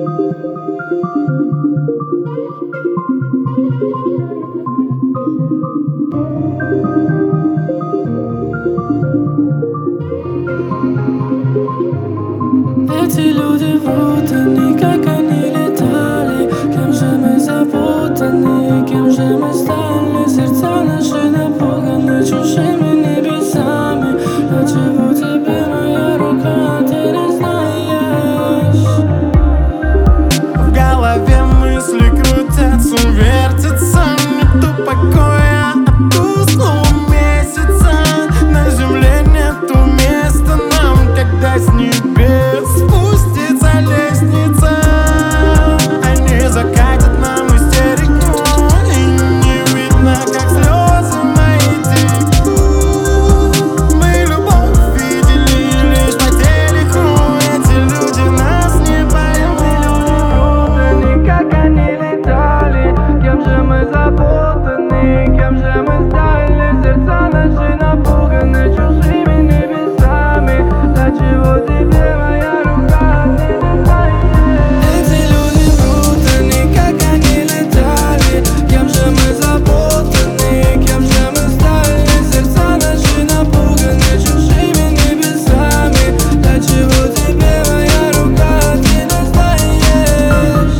Эти люди врут, они как они летали. Кем же мы запутаны, кем же мы стали? Сердца наши напуганы чужими небесами. Для чего тебе моя рука, ты не знаешь? В голове мысли крутятся, вертятся. Нету покоя, а ту снова месяца. На земле нету места нам, когда с небес спустится лестница. Они закатят нам истерику, и не видно, как слезы мои текут. Мы любовь видели лишь по телеку. Эти люди нас не поймут. Они как они летали. Кем же мы запутаны, кем же мы стали? Сердца наши напуганы чужими небесами. Для чего тебе моя рука, ты не знаешь? Эти люди врут, они как они летали. Кем же мы запутаны, кем же мы стали? Сердца наши напуганы чужими небесами. Для чего тебе моя рука, ты не знаешь?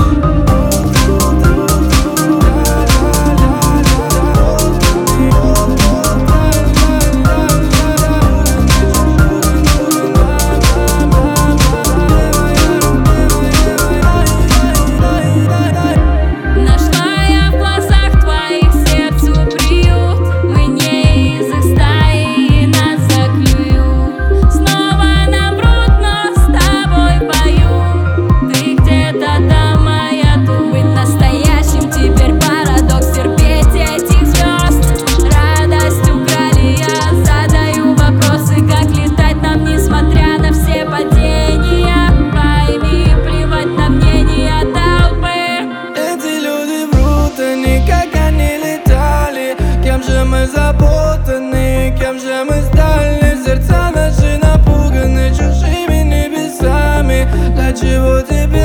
Нашла я в глазах твоих сердцу приют. Мы не из их стаи, и нас заклюют. Снова нам врут, но с тобой пою. Ты где-то там, моя тут. Быть настоящим теперь парадокс. Терпеть этих звезд. Радость украли, я задаю вопросы, как летать нам, несмотря на все падения. Пойми, плевать на мнение толпы. Эти люди врут, они как они летали. Кем же мы запутаны, кем же мы стали? Сердца наши напуганы чужими небесами. Для чего тебе